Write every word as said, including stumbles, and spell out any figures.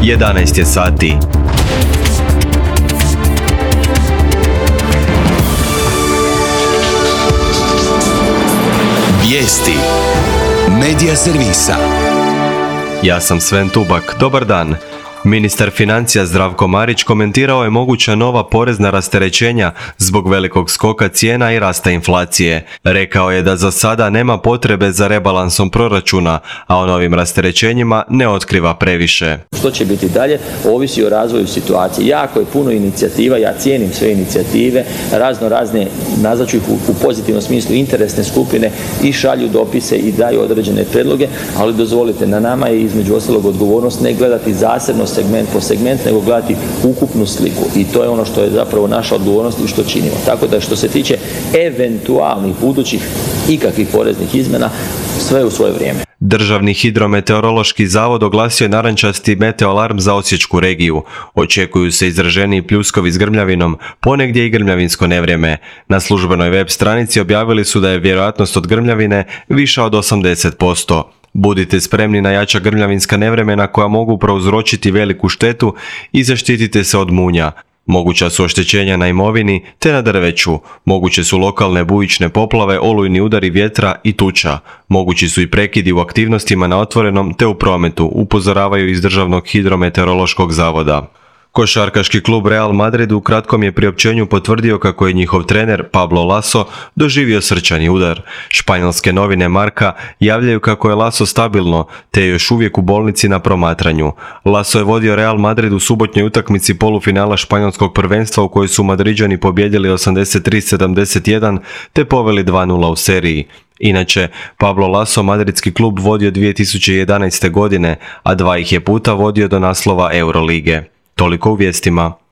jedanaest je sati. Vijesti Medija servisa. Ja sam Sven Tubak. Dobar dan. Ministar financija Zdravko Marić komentirao je moguća nova porezna rasterećenja zbog velikog skoka cijena i rasta inflacije. Rekao je da za sada nema potrebe za rebalansom proračuna, a o novim rasterećenjima ne otkriva previše. Što će biti dalje, ovisi o razvoju situacije. Jako je puno inicijativa, ja cijenim sve inicijative, razno razne, nazvat ću ih u, u pozitivnom smislu, interesne skupine i šalju dopise i daju određene predloge, ali dozvolite, na nama je između ostalog odgovornost ne gledati zasebno segment po segment, nego gledati ukupnu sliku. I to je ono što je zapravo naša odgovornost i što činimo. Tako da što se tiče eventualnih budućih ikakvih poreznih izmjena, sve u svoje vrijeme. Državni hidrometeorološki zavod oglasio je narančasti meteoalarm za osječku regiju. Očekuju se izraženiji pljuskovi s grmljavinom, ponegdje i grmljavinsko nevrijeme. Na službenoj web stranici objavili su da je vjerojatnost od grmljavine viša od osamdeset posto. Budite spremni na jača grmljavinska nevremena koja mogu prouzročiti veliku štetu i zaštitite se od munja. Moguća su oštećenja na imovini te na drveću. Moguće su lokalne bujične poplave, olujni udari vjetra i tuča. Mogući su i prekidi u aktivnostima na otvorenom te u prometu, upozoravaju iz Državnog hidrometeorološkog zavoda. Košarkaški klub Real Madrid u kratkom je priopćenju potvrdio kako je njihov trener Pablo Laso doživio srčani udar. Španjolske novine Marca javljaju kako je Laso stabilno, te je još uvijek u bolnici na promatranju. Laso je vodio Real Madrid u subotnjoj utakmici polufinala španjolskog prvenstva u kojoj su Madriđani pobijedili osamdeset tri sedamdeset jedan te poveli dva nula u seriji. Inače, Pablo Laso madridski klub vodio dvije tisuće jedanaeste godine, a dva ih je puta vodio do naslova Eurolige. Toliko u vijestima.